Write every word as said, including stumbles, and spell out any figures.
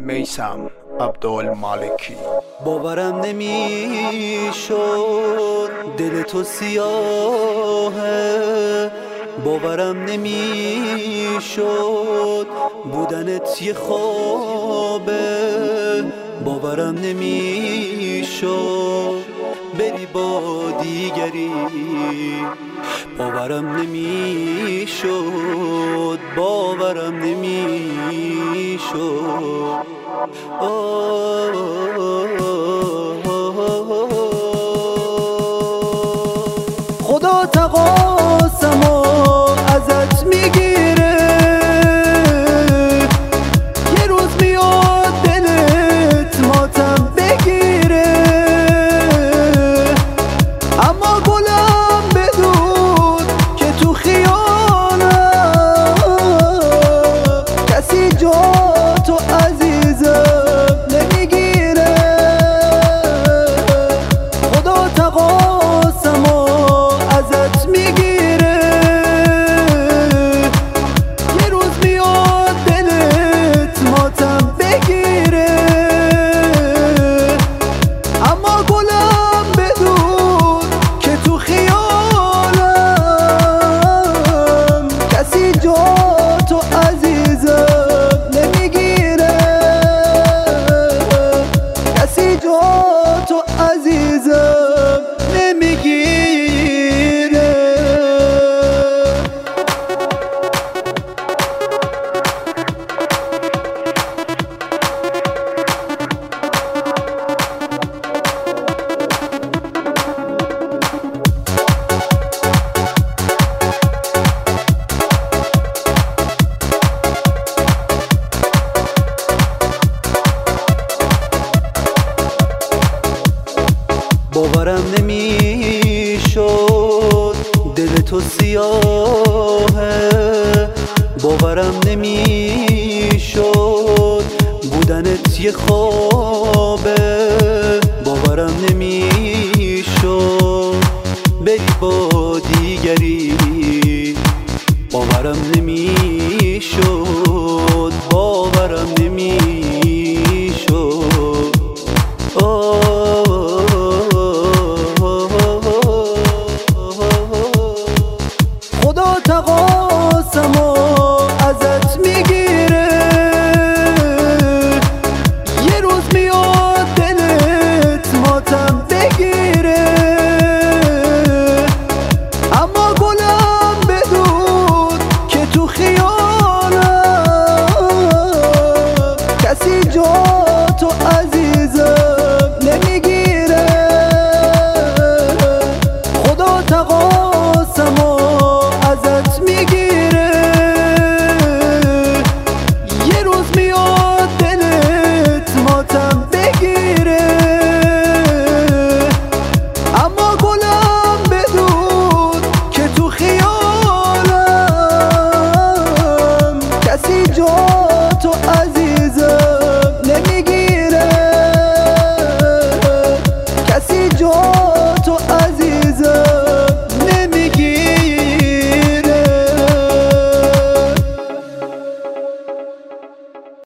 میثم عبدالمالکی. باورم نمیشد دل تو سیاهه، باورم نمیشد بودنت یه خوابه، باورم نمیشد بری با دیگری، باورم نمیشد باورم نمیشد. خدا تقاسمو ازت میگیره، یه روز میاد دلت ماتم بگیره، اما گلم بدون که تو خیالم کسی جا تو عزیزم نمیگیره. خدا تقاسمو ازت میگیره، یه روز میاد دلت ماتم بگیره، اما گلم بدون که تو خیالم کسی جا تو عزیزم نمیگیره، کسی جا تو عزیزم نمیگیره. باورم نمیشد دل تو سیاهه، باورم نمیشد بودنت یه خوابه، باورم نمیشد بری با دیگری، باورم نمیشد باورم نمیشد. خدا تقاسمو ازت میگیره، یه روز میاد دلت ماتم بگیره، اما گلم بدون که تو خیالم کسی جا